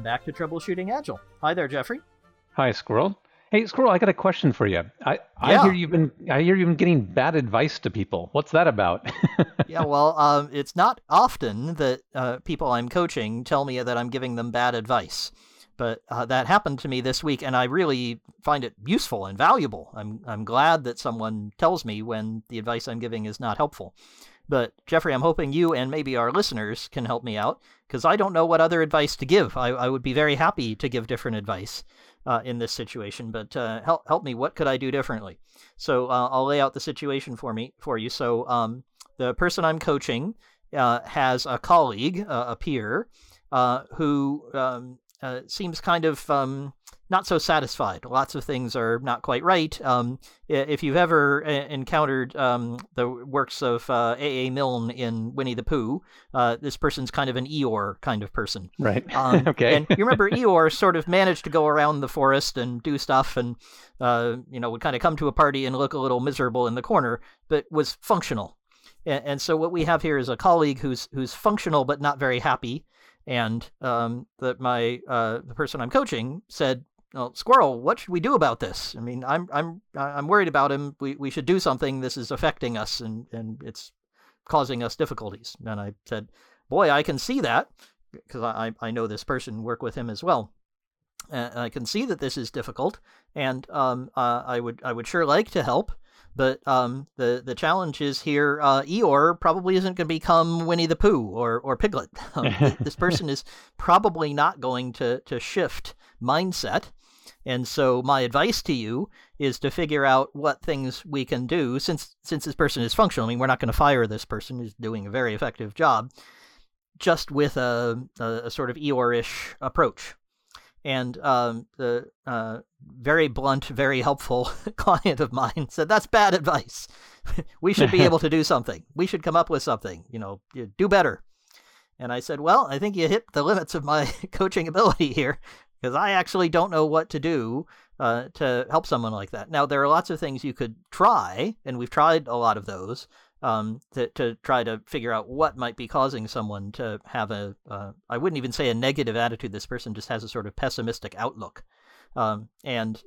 back to Troubleshooting Agile. Hi there, Jeffrey. Hi, Squirrel. Hey, Squirrel, I got a question for you. I Yeah. hear you've been getting bad advice to people. What's that about? Yeah, well, it's not often that people I'm coaching tell me that I'm giving them bad advice. But that happened to me this week, and I really find it useful and valuable. I'm glad that someone tells me when the advice I'm giving is not helpful. But, Jeffrey, I'm hoping you and maybe our listeners can help me out, because I don't know what other advice to give. I would be very happy to give different advice in this situation, but help me. What could I do differently? So I'll lay out the situation for you. So the person I'm coaching has a colleague, a peer, who seems kind of not so satisfied. Lots of things are not quite right. If you've ever encountered the works of A.A. Milne in Winnie the Pooh, this person's kind of an Eeyore kind of person. Right. Okay. And you remember Eeyore sort of managed to go around the forest and do stuff and, would kind of come to a party and look a little miserable in the corner, but was functional. And so what we have here is a colleague who's functional but not very happy. And the person I'm coaching said, "Well, Squirrel, what should we do about this? I mean, I'm worried about him. We should do something. This is affecting us, and it's causing us difficulties." And I said, "Boy, I can see that, because I know this person, work with him as well. I can see that this is difficult, and I would sure like to help." But the challenge is here, Eeyore probably isn't going to become Winnie the Pooh or Piglet. This person is probably not going to shift mindset. And so my advice to you is to figure out what things we can do, since this person is functional. I mean, we're not going to fire this person who's doing a very effective job, just with a sort of Eeyore-ish approach. And the very blunt, very helpful client of mine said, "That's bad advice. We should be able to do something. We should come up with something, do better." And I said, "Well, I think you hit the limits of my coaching ability here, because I actually don't know what to do to help someone like that." Now, there are lots of things you could try, and we've tried a lot of those, to try to figure out what might be causing someone to have I wouldn't even say a negative attitude. This person just has a sort of pessimistic outlook. And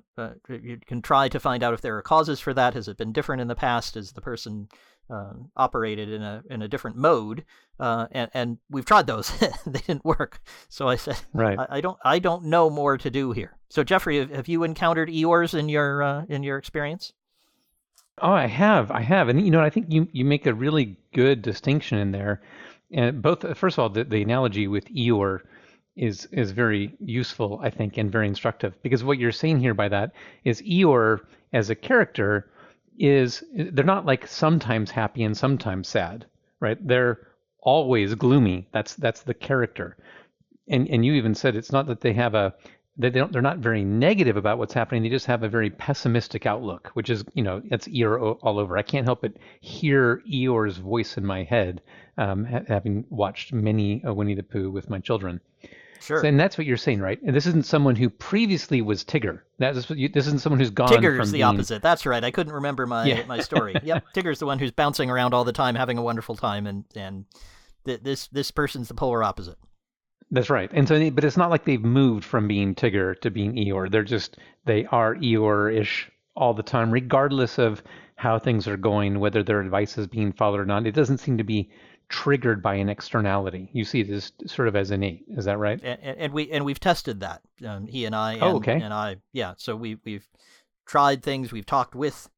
you can try to find out if there are causes for that. Has it been different in the past? Has the person operated in a different mode? And we've tried those. They didn't work. So I said, right. I don't know more to do here. So Jeffrey, have you encountered Eeyores in your experience? Oh, I have, and I think you make a really good distinction in there, and first of all, the analogy with Eeyore is very useful, I think, and very instructive, because what you're saying here by that is Eeyore as a character they're not like sometimes happy and sometimes sad, right? They're always gloomy. That's the character, and you even said it's not that they're not very negative about what's happening. They just have a very pessimistic outlook, which is, that's Eeyore all over. I can't help but hear Eeyore's voice in my head, having watched many Winnie the Pooh with my children. Sure. So, and that's what you're saying, right? And this isn't someone who previously was Tigger. This isn't someone who's gone Tigger's from the being... opposite. That's right. I couldn't remember my story. Yep, Tigger's the one who's bouncing around all the time, having a wonderful time, and this person's the polar opposite. That's right. And so, but it's not like they've moved from being Tigger to being Eeyore. They are Eeyore-ish all the time, regardless of how things are going, whether their advice is being followed or not. It doesn't seem to be triggered by an externality. You see it as sort of as innate. Is that right? And we've tested that. He and I. Okay. And I. Yeah. So we've tried things. We've talked with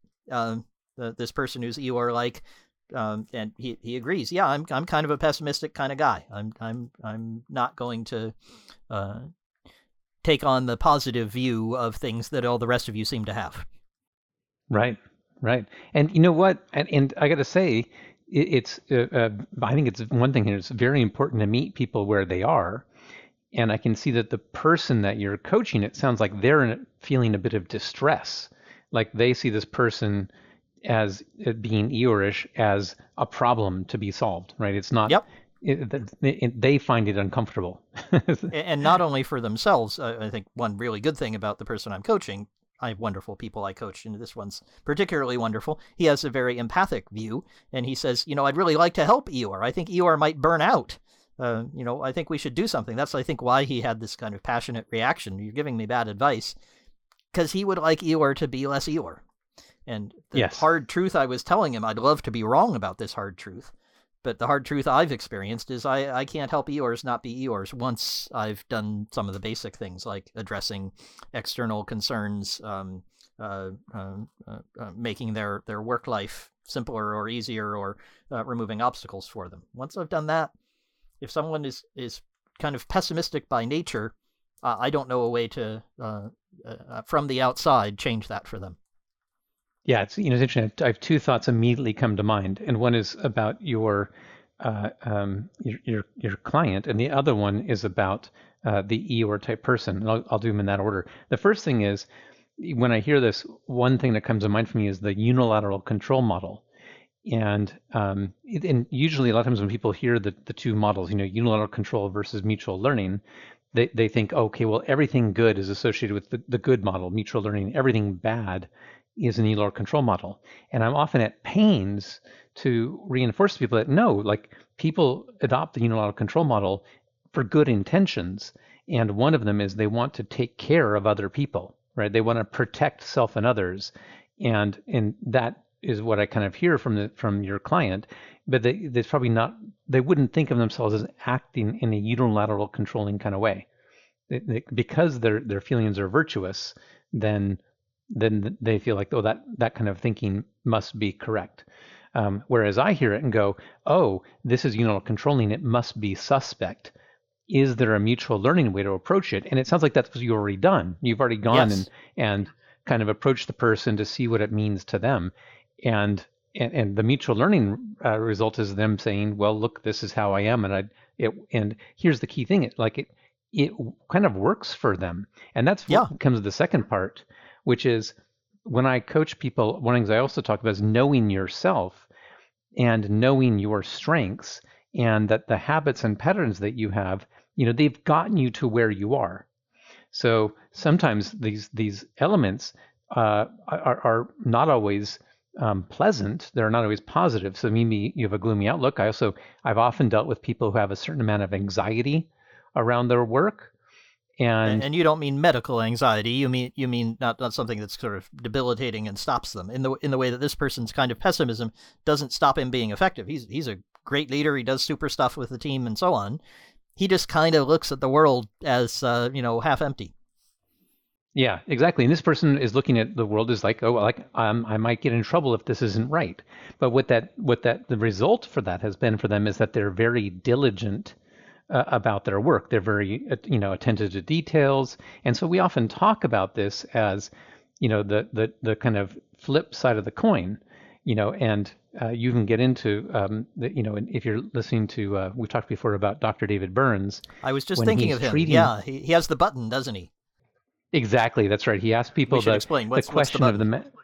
this person who's Eeyore-like. And he agrees. Yeah, I'm kind of a pessimistic kind of guy. I'm not going to take on the positive view of things that all the rest of you seem to have. Right. And you know what? And I got to say, I think it's one thing here. It's very important to meet people where they are, and I can see that the person that you're coaching, it sounds like they're feeling a bit of distress, like they see this person as being Eeyore-ish as a problem to be solved, right? It's not. Yep. They find it uncomfortable. And not only for themselves. I think one really good thing about the person I'm coaching, I have wonderful people I coach, and this one's particularly wonderful. He has a very empathic view, and he says, I'd really like to help Eeyore. I think Eeyore might burn out. I think we should do something. That's, I think, why he had this kind of passionate reaction. You're giving me bad advice, because he would like Eeyore to be less Eeyore. And the hard truth I was telling him, I'd love to be wrong about this hard truth, but the hard truth I've experienced is I can't help Eeyores not be Eeyores once I've done some of the basic things like addressing external concerns, making their work life simpler or easier, or removing obstacles for them. Once I've done that, if someone is kind of pessimistic by nature, I don't know a way to, from the outside, change that for them. Yeah, it's interesting. I have two thoughts immediately come to mind, and one is about your client, and the other one is about the Eeyore type person. And I'll do them in that order. The first thing is, when I hear this, one thing that comes to mind for me is the unilateral control model. And usually a lot of times when people hear the two models, unilateral control versus mutual learning, they think, okay, well, everything good is associated with the good model, mutual learning. Everything bad is an unilateral control model. And I'm often at pains to reinforce to people that no, like people adopt the unilateral control model for good intentions. And one of them is they want to take care of other people, right? They want to protect self and others. And that is what I kind of hear from your client, but they probably not, they wouldn't think of themselves as acting in a unilateral controlling kind of way. Because their feelings are virtuous, then they feel like, oh, that kind of thinking must be correct. Whereas I hear it and go, oh, this is unilateral controlling, it must be suspect. Is there a mutual learning way to approach it? And it sounds like that's what you've already done. You've already gone and kind of approached the person to see what it means to them. And the mutual learning result is them saying, well, look, this is how I am. And here's the key thing. It kind of works for them. And that's what comes to the second part, which is when I coach people, one of the things I also talk about is knowing yourself and knowing your strengths, and that the habits and patterns that you have, they've gotten you to where you are. So sometimes these elements are not always pleasant. They're not always positive. So maybe you have a gloomy outlook. I've often dealt with people who have a certain amount of anxiety around their work. And you don't mean medical anxiety. You mean not something that's sort of debilitating and stops them in the way that this person's kind of pessimism doesn't stop him being effective. He's a great leader. He does super stuff with the team and so on. He just kind of looks at the world as half empty. Yeah, exactly. And this person is looking at the world as like, oh, like I might get in trouble if this isn't right. But the result for that has been for them is that they're very diligent about their work. They're very attentive to details, and so we often talk about this as the kind of flip side of the coin. And you can get into if you're listening to we talked before about Dr. David Burns. I was just thinking of him. Yeah, he has the button, doesn't he? Exactly, that's right. He asks people the question of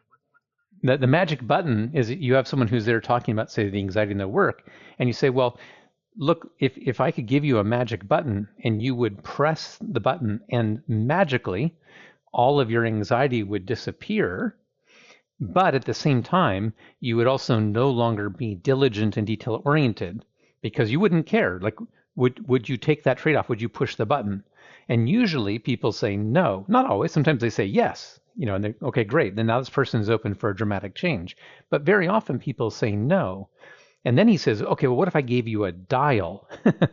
the magic button is you have someone who's there talking about, say, the anxiety in their work, and you say, well, look, if I could give you a magic button and you would press the button and magically all of your anxiety would disappear, but at the same time, you would also no longer be diligent and detail oriented because you wouldn't care. Like, would you take that trade-off? Would you push the button? And usually people say no. Not always. Sometimes they say yes. And they're, okay, great. Then now this person is open for a dramatic change. But very often people say no. And then he says, okay, well, what if I gave you a dial?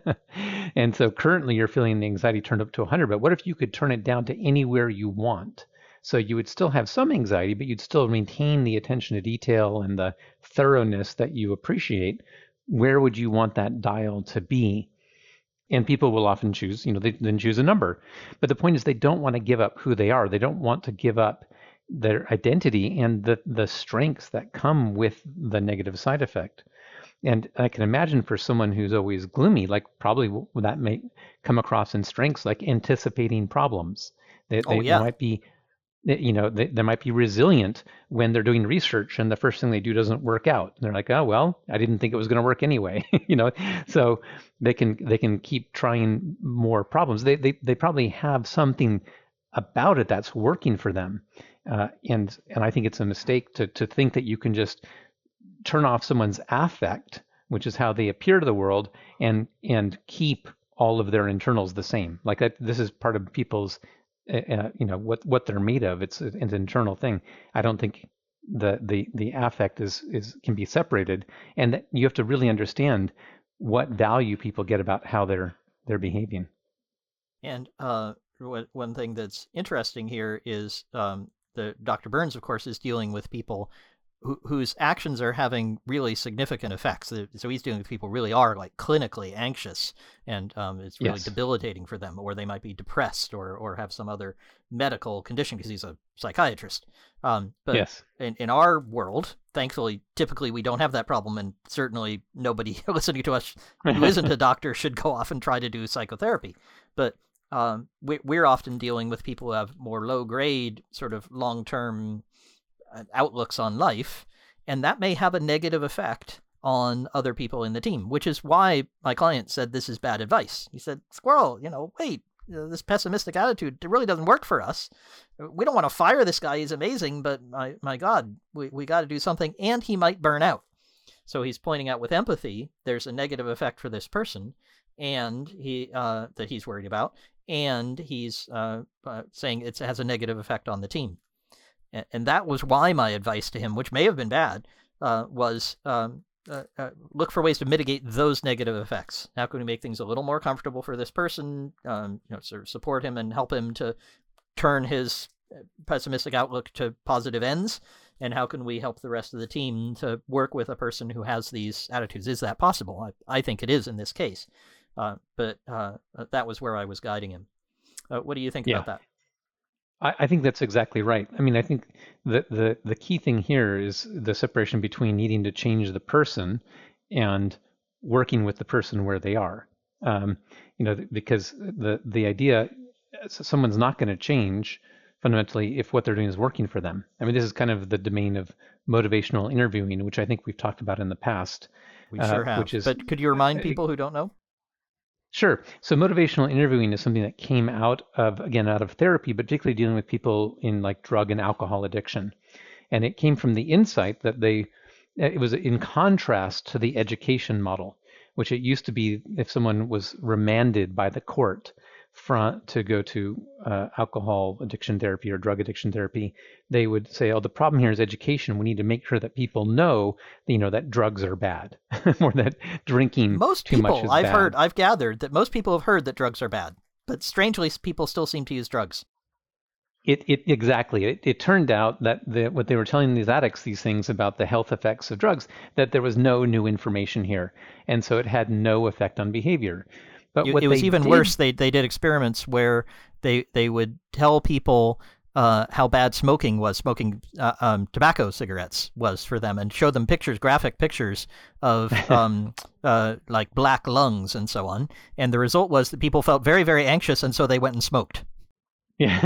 And so currently you're feeling the anxiety turned up to 100, but what if you could turn it down to anywhere you want? So you would still have some anxiety, but you'd still maintain the attention to detail and the thoroughness that you appreciate. Where would you want that dial to be? And people will often choose, they then choose a number. But the point is they don't want to give up who they are. They don't want to give up their identity and the strengths that come with the negative side effect. And I can imagine for someone who's always gloomy, like probably that may come across in strengths like anticipating problems. They might be, they might be resilient when they're doing research and the first thing they do doesn't work out. And they're like, oh, well, I didn't think it was going to work anyway. So they can keep trying more problems. They probably have something about it that's working for them. And I think it's a mistake to think that you can just turn off someone's affect which is how they appear to the world and keep all of their internals the same. Like this is part of people's, what they're made of. It's an internal thing. I don't think the affect is can be separated, and that you have to really understand what value people get about how they're behaving. And one thing that's interesting here is the Dr. Burns, of course, is dealing with people whose actions are having really significant effects. So he's dealing with people who really are like clinically anxious, and it's really Yes. debilitating for them, or they might be depressed or have some other medical condition because he's a psychiatrist. But Yes. in our world, thankfully, typically we don't have that problem, and certainly nobody listening to us who isn't a doctor should go off and try to do psychotherapy. But we're often dealing with people who have more low-grade, sort of long-term outlooks on life, and that may have a negative effect on other people in the team, which is why my client said this is bad advice. He said, Squirrel, wait, this pessimistic attitude, it really doesn't work for us. We don't want to fire this guy. He's amazing, but my God, we got to do something, and he might burn out. So he's pointing out with empathy, there's a negative effect for this person, and that he's worried about, and he's saying it has a negative effect on the team. And that was why my advice to him, which may have been bad, was look for ways to mitigate those negative effects. How can we make things a little more comfortable for this person? Sort of support him and help him to turn his pessimistic outlook to positive ends. And how can we help the rest of the team to work with a person who has these attitudes? Is that possible? I think it is in this case. But that was where I was guiding him. What do you think about that? I think that's exactly right. I mean, I think the key thing here is the separation between needing to change the person and working with the person where they are. Because the idea, someone's not going to change fundamentally if what they're doing is working for them. I mean, this is kind of the domain of motivational interviewing, which I think we've talked about in the past. We sure have. But could you remind people who don't know? Sure. So motivational interviewing is something that came out of therapy, but particularly dealing with people in like drug and alcohol addiction. And it came from the insight that it was in contrast to the education model, which it used to be if someone was remanded by the court to go to alcohol addiction therapy or drug addiction therapy, they would say, "Oh, the problem here is education. We need to make sure that people know, that drugs are bad, or that drinking too much is bad." I've gathered that most people have heard that drugs are bad, but strangely, people still seem to use drugs. Exactly. It turned out that what they were telling these addicts, these things about the health effects of drugs, that there was no new information here, and so it had no effect on behavior. But it was even worse. They did experiments where they would tell people how bad smoking tobacco cigarettes was for them, and show them graphic pictures of like black lungs and so on. And the result was that people felt very, very anxious, and so they went and smoked. Yeah,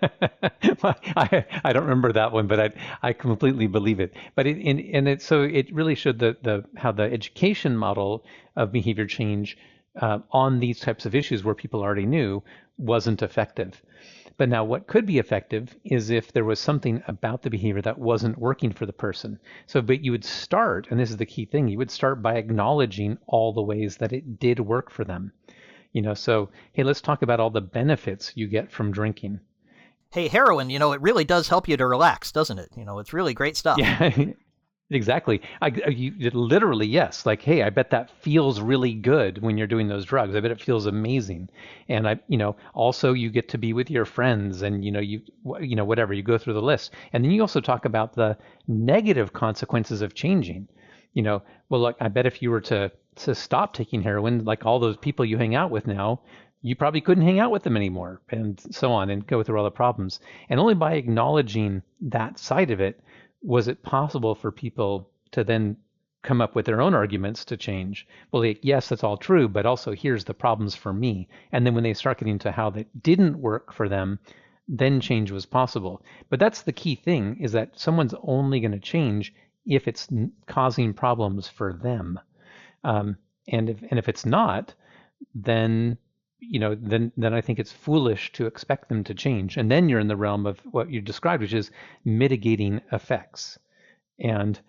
I don't remember that one, but I completely believe it. But it really showed how the education model of behavior change on these types of issues where people already knew wasn't effective. But now what could be effective is if there was something about the behavior that wasn't working for the person. But you would start, and this is the key thing, you would start by acknowledging all the ways that it did work for them. So, hey, let's talk about all the benefits you get from drinking. Hey, heroin, it really does help you to relax, doesn't it? It's really great stuff. Yeah. Exactly. Literally, yes. Like, hey, I bet that feels really good when you're doing those drugs. I bet it feels amazing. And also you get to be with your friends, and whatever, you go through the list. And then you also talk about the negative consequences of changing. Well, look, I bet if you were to stop taking heroin, like all those people you hang out with now, you probably couldn't hang out with them anymore, and so on, and go through all the problems. And only by acknowledging that side of it was it possible for people to then come up with their own arguments to change. Well, yes, that's all true, but also here's the problems for me. And then when they start getting to how that didn't work for them, then change was possible. But that's the key thing, is that someone's only going to change if it's causing problems for them. And if it's not, then I think it's foolish to expect them to change. And then you're in the realm of what you described, which is mitigating effects. And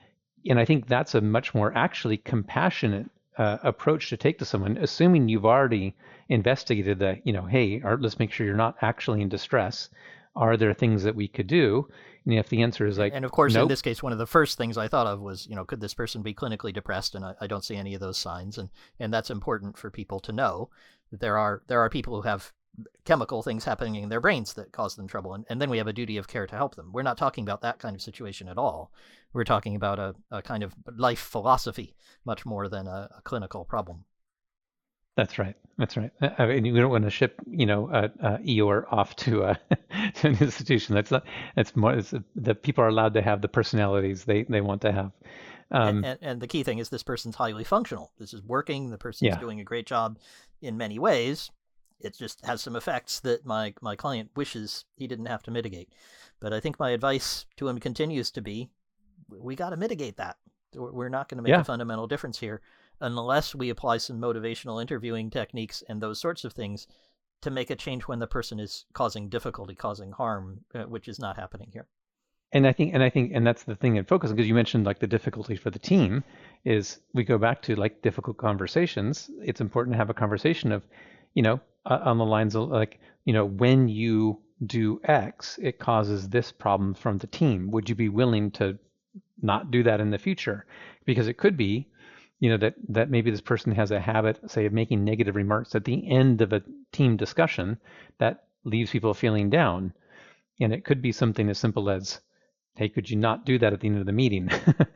And I think that's a much more actually compassionate approach to take to someone, assuming you've already investigated that, hey, let's make sure you're not actually in distress. Are there things that we could do? And if the answer is like, and of course, in nope, this case, one of the first things I thought of was, could this person be clinically depressed? And I don't see any of those signs. And that's important for people to know that there are people who have chemical things happening in their brains that cause them trouble. And then we have a duty of care to help them. We're not talking about that kind of situation at all. We're talking about a kind of life philosophy much more than a clinical problem. That's right. That's right. I mean, we don't want to ship, Eeyore off to, to an institution. That's not. It's more. The people are allowed to have the personalities they want to have. And the key thing is this person's highly functional. This is working. The person's doing a great job in many ways. It just has some effects that my client wishes he didn't have to mitigate. But I think my advice to him continues to be, we got to mitigate that. We're not going to make a fundamental difference here unless we apply some motivational interviewing techniques and those sorts of things to make a change when the person is causing difficulty, causing harm, which is not happening here. And I think that's the thing in focus, because you mentioned like the difficulty for the team is we go back to like difficult conversations. It's important to have a conversation of, on the lines of like, when you do X, it causes this problem from the team. Would you be willing to not do that in the future? Because it could be, that maybe this person has a habit, say, of making negative remarks at the end of a team discussion that leaves people feeling down. And it could be something as simple as, hey, could you not do that at the end of the meeting?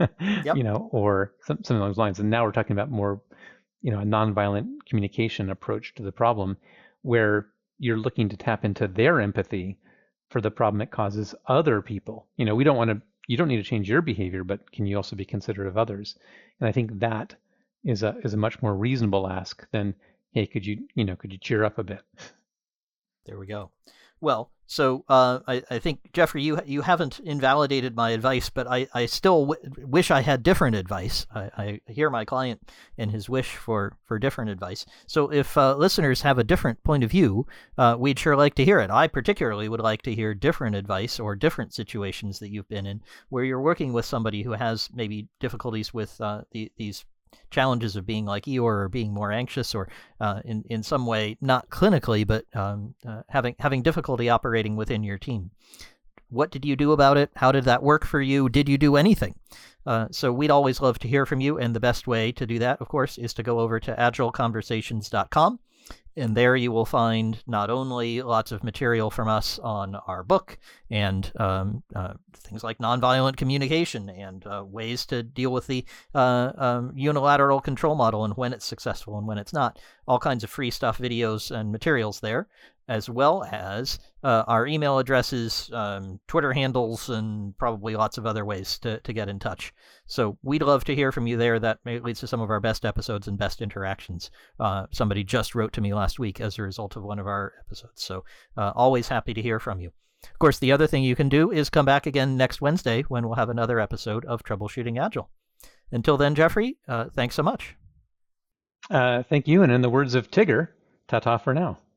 Or something along those lines. And now we're talking about more, a nonviolent communication approach to the problem, where you're looking to tap into their empathy for the problem it causes other people. You don't need to change your behavior, but can you also be considerate of others? And I think that is a much more reasonable ask than, hey, could you cheer up a bit? There we go. Well, so I think, Jeffrey, you haven't invalidated my advice, but I still wish I had different advice. I hear my client and his wish for different advice. So if listeners have a different point of view, we'd sure like to hear it. I particularly would like to hear different advice or different situations that you've been in where you're working with somebody who has maybe difficulties with these challenges of being like Eeyore or being more anxious or in some way, not clinically, but having difficulty operating within your team. What did you do about it? How did that work for you? Did you do anything? So we'd always love to hear from you. And the best way to do that, of course, is to go over to agileconversations.com. And there you will find not only lots of material from us on our book and things like nonviolent communication and ways to deal with the unilateral control model and when it's successful and when it's not, all kinds of free stuff, videos, and materials there, as well as our email addresses, Twitter handles, and probably lots of other ways to get in touch. So we'd love to hear from you there. That leads to some of our best episodes and best interactions. Somebody just wrote to me last week as a result of one of our episodes. So always happy to hear from you. Of course, the other thing you can do is come back again next Wednesday when we'll have another episode of Troubleshooting Agile. Until then, Jeffrey, thanks so much. Thank you. And in the words of Tigger, ta-ta for now.